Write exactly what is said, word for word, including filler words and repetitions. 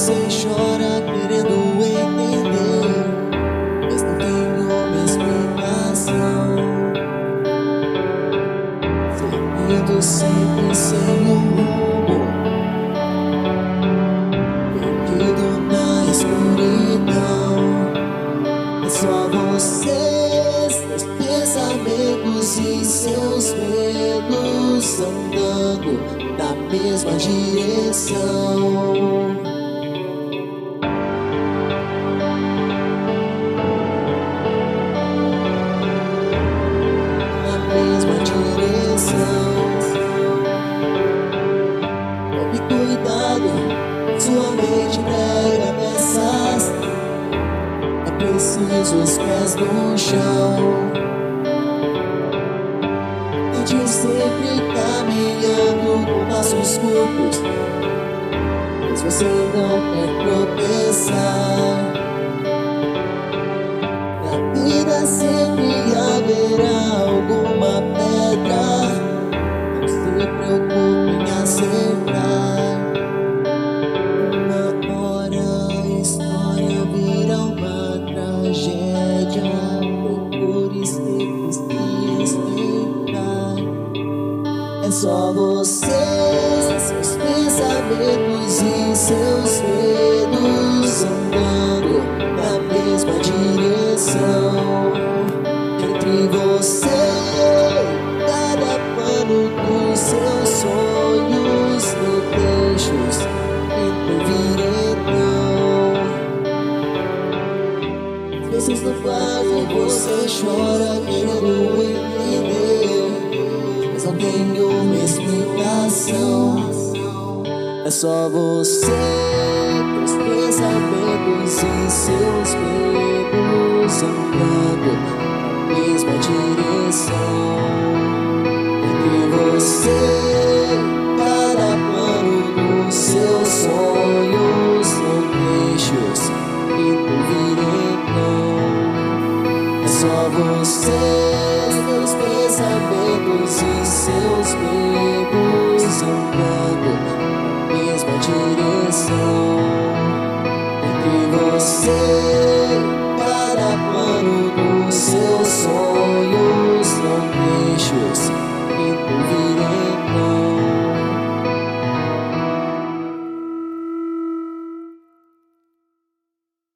você chora querendo entender, mas não tem uma explicação. Seguindo sempre sem um rumo, perdido na escuridão. É só você, seus pensamentos e seus medos andando na mesma direção. Na mesma direção. Tome cuidado, sua mente pega peças. É preciso os pés no chão. Tente sempre caminhando com passos curtos, pois você não quer tropeçar. Na vida sempre haverá alguma pedra, não se preocupe em acertar. Uma hora a história vira uma tragédia. Procure sempre se explicar. É só você, seus pensamentos e seus medos andando na mesma direção. Entre você e cada plano dos seus sonhos, não deixe-os intervirem não. Às vezes no quarto você chora querendo entender, mas não tem uma explicação. É só você, teus pensamentos e seus medos andando na mesma direção.